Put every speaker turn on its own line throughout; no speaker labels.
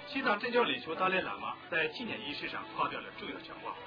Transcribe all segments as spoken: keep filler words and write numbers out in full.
西藏政教领袖达赖喇嘛在纪念仪式上发表了重要讲话。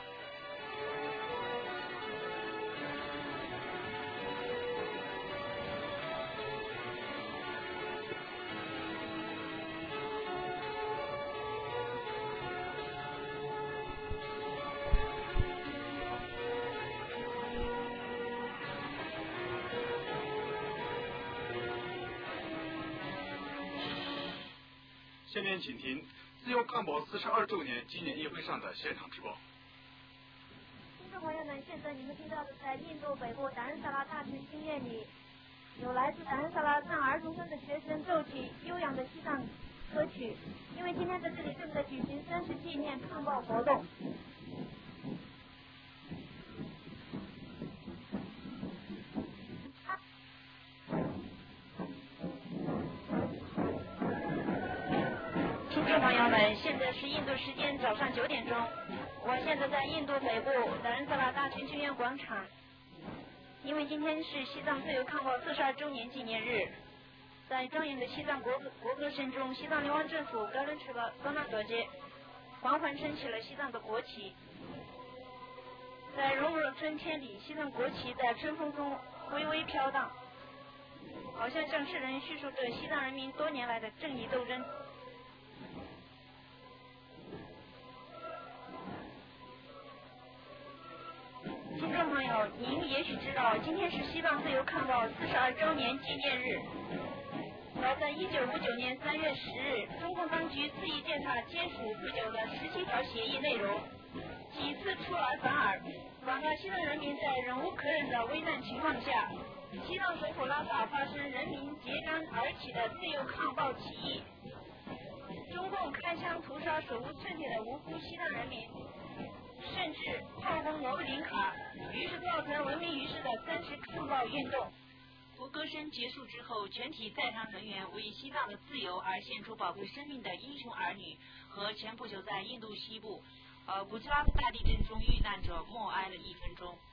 下面请听自由抗暴四十二周年纪念议会上的现场直播。
听众朋友们，现在你们听到的在印度北部达仁萨拉大城经院里，有来自达仁萨拉藏儿童村的学生奏起悠扬的西藏歌曲，因为今天在这里正在举行三十纪念抗暴活动。听众朋友们，现在是印度时间早上九点钟，我现在在印度北部达仁萨拉大城经院广场，因为今天是西藏自由抗暴四十二周年纪念日，在庄严的西藏国国歌声中，西藏流亡政府高伦赤巴多纳多杰缓缓升起了西藏的国旗，在柔柔春天里，西藏国旗在春风中微微飘荡，好像向世人叙述着西藏人民多年来的正义斗争。听众朋友，您也许知道，今天是西藏自由抗暴四十二周年纪念日。早在一九五九年三月十日，中共当局肆意践踏签署不久的十七条协议内容，几次出尔反尔，广大西藏人民在忍无可忍的危难情况下，西藏首府拉萨发生人民揭竿而起的自由抗暴起义。中共开枪屠杀手无寸铁的无辜西藏人民，甚至炮轰罗布林卡，于是造成闻名于世的三十抗暴运动。
国歌声结束之后，全体在场人员为西藏的自由而献出宝贵生命的英雄儿女和前不久在印度西部呃古吉拉特大地震中遇难者默哀了一分钟。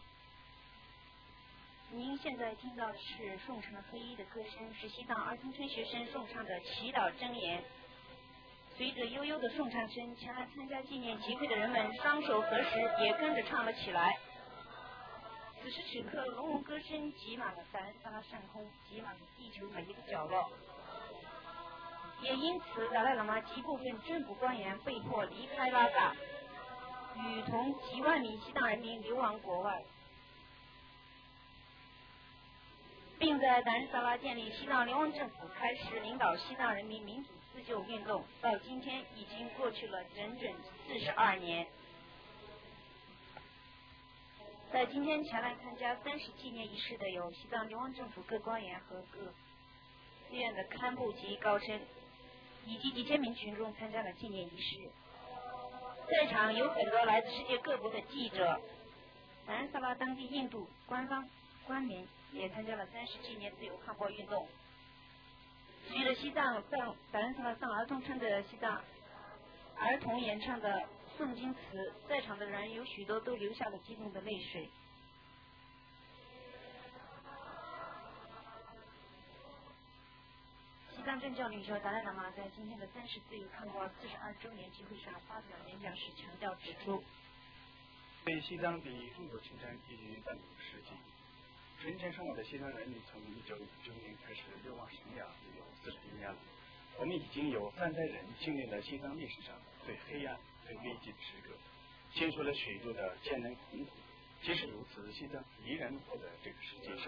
您现在听到的是颂唱黑衣的歌声，是西藏儿童村学生颂唱的祈祷真言。随着悠悠的颂唱声，前来参加纪念集会的人们双手合十，也跟着唱了起来。此时此刻，隆隆歌声挤满了达仁萨拉上空，挤满了地球每一个角落。也因此，达赖喇嘛及部分政府官员被迫离开拉萨，与同几万名西藏人民流亡国外，并在达仁萨拉建立西藏流亡政府，开始领导西藏人民民主自救运动。到今天已经过去了整整四十二年。在今天前来参加三十纪念仪式的有西藏流亡政府各官员和各寺院的堪布及高僧，以及几千名群众参加了纪念仪式。在场有很多来自世界各国的记者，达仁萨拉当地印度官方官民也参加了三十纪念自由抗暴运动。随着西藏藏达仁萨拉藏儿童村的西藏儿童演唱的诵经词，在场的人有许多都流下了激动的泪水。西藏政教领袖达赖喇嘛在今天的三十自由抗暴四十二周年集会上发表演讲时强调指出，
对西藏比中国侵占已经半个世纪，成千上万的西藏人民从一九五九年开始流亡生涯有四十一年了。我们已经有三代人经历了西藏历史上最黑暗、最危急的时刻，经受了许多的艰难困苦。即使如此，西藏依然活在这个世界上。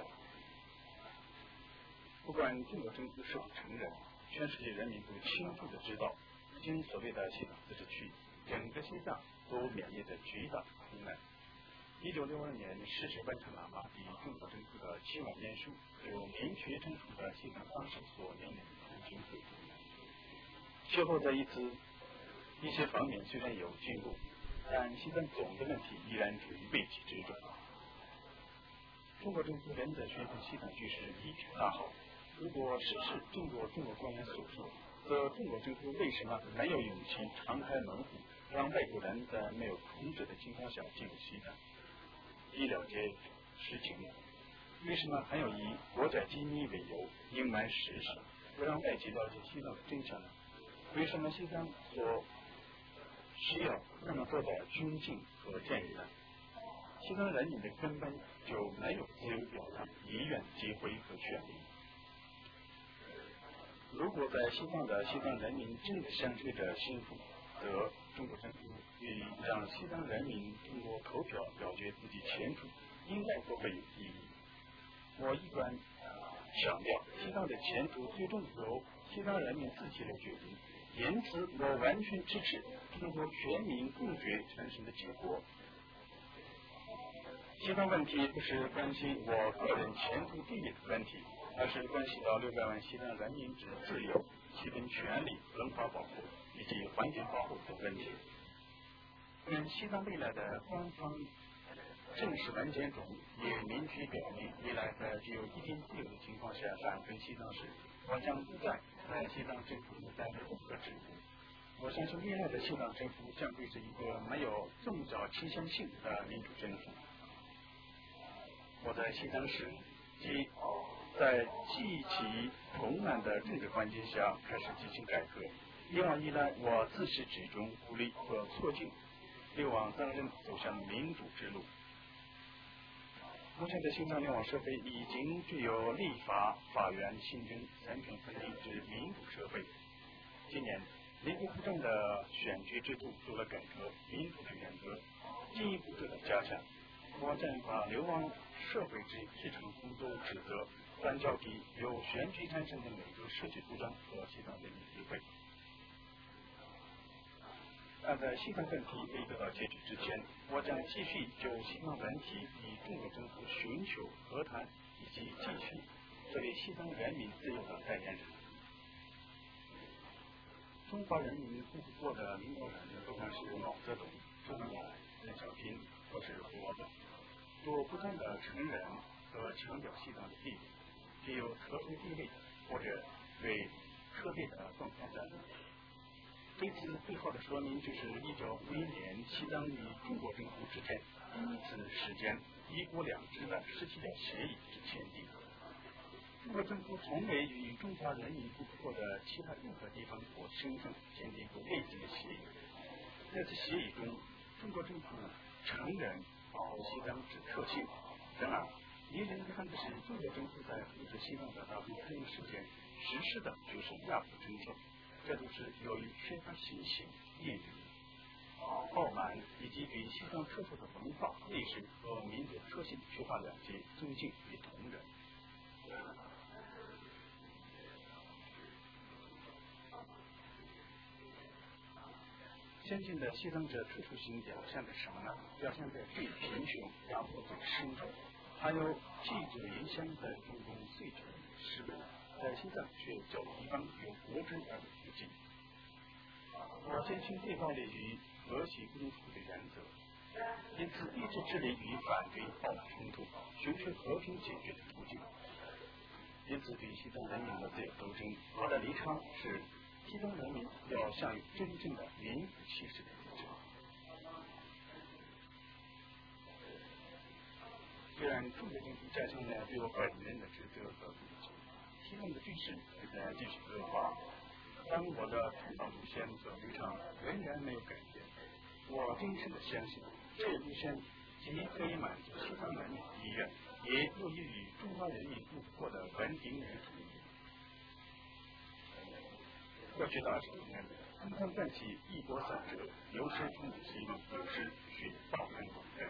不管中国政府是否承认，全世界人民都清楚的知道，今所谓的西藏自治区，整个西藏都面临着巨大的苦难。一九六二年逝世完成喇嘛比中国政府的七万年数，有明确陈述的西藏当时所面临的苦境和苦难。随后在一次一些方面虽然有进步，但西藏总的问题依然处于危机之中。中国政府仍在宣称西藏局势一片大好。如果事实正如中国官员所说，则中国政府为什么没有勇气敞开门户，让外国人在没有控制的情况下进入西藏？医疗界实情了，为什么还要以国家机密为由隐瞒事实，不让外界了解西藏的真相呢？ 为什么西藏所需要那么多的军警和建议呢？西藏人民的根本就没有自由表达意愿机会和权利。如果在西藏的西藏人民真的享受着幸福，则中国政府与让西藏人民通过投票表决自己前途，应该都会有意义。我一贯强调，西藏的前途最终由西藏人民自己来决定，因此我完全支持通过全民公决产生的结果。西藏问题不是关系我个人前途地位的问题，而是关系到六百万西藏人民之自由、基本权利、文化保护以及环境保护的问题。在西藏未来的官方正式文件中也明确表明，未来在只有一定自由的情况下返回西藏时，我将不再在西藏政府担任任何职务。我相信未来的西藏政府将会是一个没有宗教倾向性的民主政府。我在西藏时，即在极其困难的政治环境下开始进行改革。一往以来，我自始至终鼓励和促进流亡藏人走向民主之路。目前的西藏流亡社会已经具有立法、法院、行政三权分立之民主社会。今年，民主部长的选举制度做了改革，民主的原则进一步得到加强。我将把流亡社会之日常工作职责转交给由选举产生的每个社区部长和西藏人民议会。但在西藏问题未得到解决之前，我将继续就西藏问题与中国政府寻求和谈，以及继续作为西藏人民自由的代言人。中华人民共和国的领导人，不管是毛泽东、周恩来、邓小平，或是活的，都不断的承认和强调西藏的地位，具有特殊地位或者为特别的状况战。对此最好的说明就是一九五一年西藏与中国政府之间第一次实践一国两制的十七条协议之签订。中国政府从未与中华人民共和国的其他任何地方或省份签订过类似的协议。在此协议中，中国政府承认保护西藏之特性。然而，令人遗憾的是，中国政府在扶持西藏的大部分时间实施的就是压迫政策，这都是由于缺乏信心、业余、傲慢以及对西藏特殊的文化、历史和民族特性缺乏了解、尊敬与同仁。先进的西藏者特殊性表现在什么呢？表现在最贫穷、压迫最深重，还有极度影响在中共碎土失败，在西藏却较地方有国之而不及。我坚信最高利于和谐共处的原则，因此一直致力于反对暴力冲突，寻求和平解决的途径。因此，对西藏人民的自由斗争，我的立场是：西藏人民要享有真正的民主气势的自治。虽然中国政府加强了对我本人的职责和责任，西藏的局势也在继续恶化，但我的统导路线和立场仍然没有改变。我真诚的相信，这路线既可以满足西藏人民的意愿，也有益于中华人民共和国的稳定与统一。过去的二十多年，中藏关系一波三折，有时冲突激烈，有时需暴力挽回。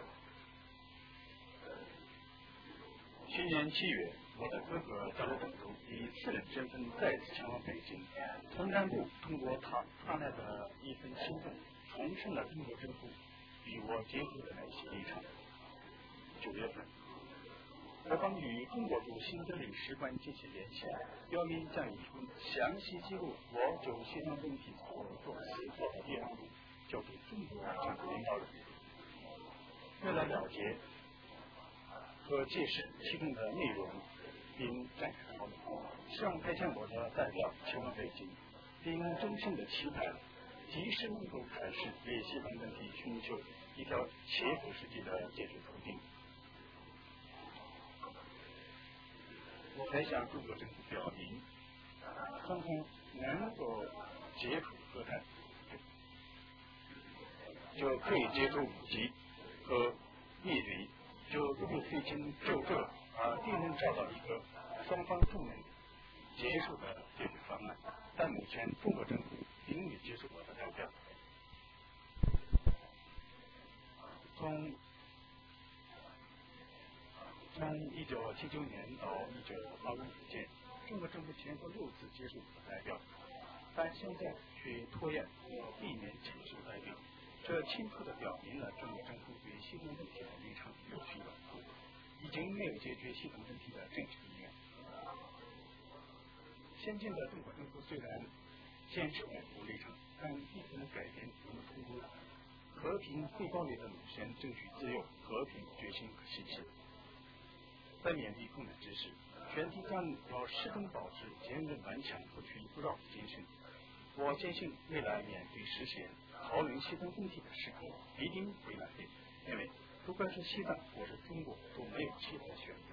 去年七月，我的哥哥扎鲁等都以私人身份再次前往北京，从南部通过他他那的一份行动，重申了中国政府与我接触的那些立场。九月份，我方与中国驻新德里使馆进行联系，表明将以详细记录我就西藏问题所做思考的议案交给中国政府领导人。为了了解和解释其中的内容，并展开讨论，希望派遣我的代表前往北京，并真诚的期盼及时能够开始为西藏问题寻求一条切合实际的解决途径。我还向中国政府表明，双方能够接触就可以接触五级和业余，就不必费劲就这而必能找到一个双方都能接受的解决方案。但目前中国政府并未接受我的代表。从从一九七九年到一九八五年间，中国政府前后六次接受我的代表，但现在却拖延或避免接受代表，这清楚地表明了中国政府对西藏问题的立场有序稳固，已经没有解决西藏问题的政治意愿。先进的中国政府虽然坚持稳固立场，但并不能改变我们通过和平非暴力的路线争取自由、和平、决心和信心。在面对困难之时，全体干部要始终保持坚韧顽强、不屈不挠的精神。我坚信未来面对实现讨论西藏问题的时刻一定会来临，因为不管是西藏或是中国都没有其他选择。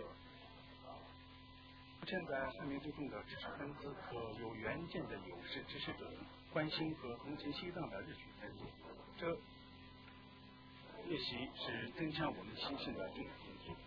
目前在汉民族中的知识分子和有远见的有识之士者关心和同情西藏的日趋增多，这也许是增强我们信心的重要因素。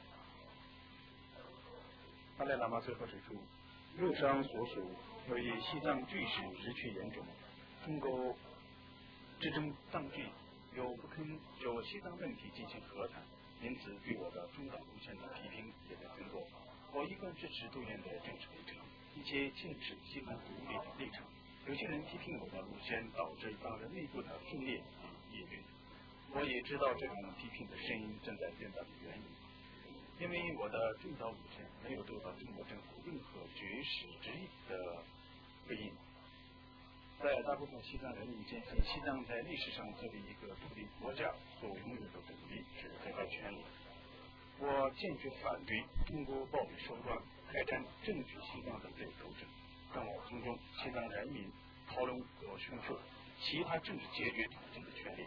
达赖喇嘛最后指出，右上所述，由于西藏局势日趋严重，中国执政当局又不肯就西藏问题进行和谈，因此对我的中党路线的批评也在增多。我一贯支持多元的政治立场，一切坚持西藏独立的立场。有些人批评我的路线导致党人内部的分裂与裂变，我也知道这种批评的声音正在变大的原因，因为我的政导路线没有得到中国政府任何绝实之意的回应。在大部分西藏人民坚信西藏在历史上作为一个独立国家所拥有的独立是最高权利。我坚决反对通过暴力手段开展争取西藏的自由斗争，让我尊重西藏人民讨论和寻求其他政治解决途径的权利。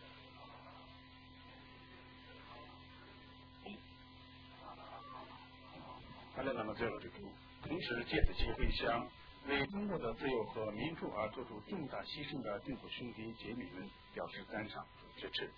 达赖喇嘛最后指出，同时借此机会向为中国的自由和民主而做出重大牺牲的中国兄弟姐妹们表示赞赏和支持。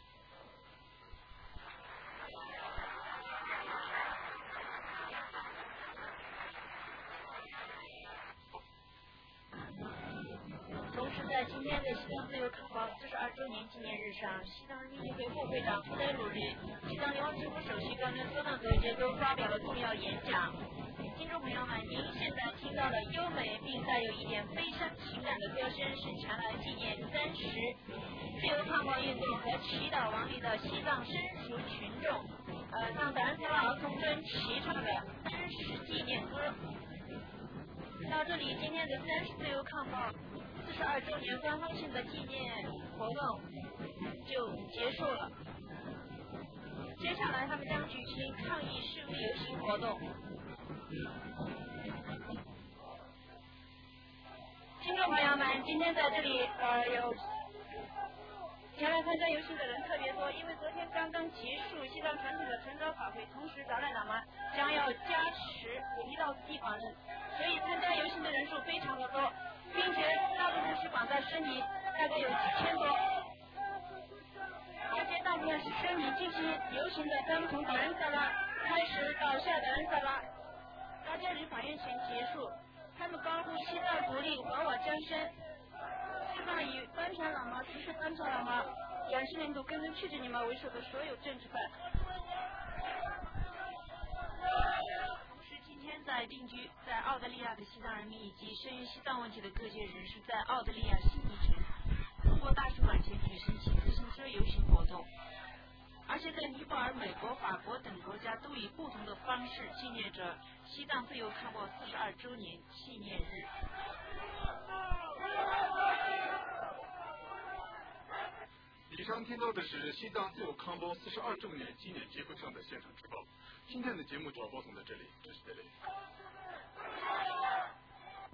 同时，在今天的西藏自由抗暴四十二周年纪念日上，西藏人民议会副会长图德鲁日、西藏联邦政府首席官员索纳格杰都发表了重要演讲。听众朋友们，您现在听到的优美并带有一点悲伤情感的歌声，是前来纪念三十自由抗暴运动和祈祷亡灵的西藏绅属群众，呃，让达赖喇嘛从真齐唱的真实纪念歌。到这里，今天的三十自由抗暴四十二周年官方性的纪念活动就结束了。接下来，他们将举行抗议示威游行活动。听众朋友们，今天在这里呃有前来参加游行的人特别多，因为昨天刚刚结束西藏传统的晨早法会，同时达赖喇嘛将要加持一道地法人，所以参加游行的人数非常的多，并且大部分是绑在身体，大概有几千多，而且大部分是身体进行游行的，他们从达仁萨拉开始到下达仁萨拉，大家离法院前结束，他们高呼西藏独立，还我江山，希望以班禅喇嘛、十世班禅喇嘛、两世领土根根去着你们为首的所有政治犯。
同时，今天在定居在澳大利亚的西藏人民以及深于西藏问题的各界人士，在澳大利亚悉尼城中国大使馆前举行骑自行车游行活动，而且在尼泊尔、美国、法国等国家都以不同的方式纪念着西藏自由抗暴四十二周年纪念日。
以上听到的是西藏自由抗暴四十二周年纪念集会上的现场直播。今天的节目就要播送到这里，这是德雷。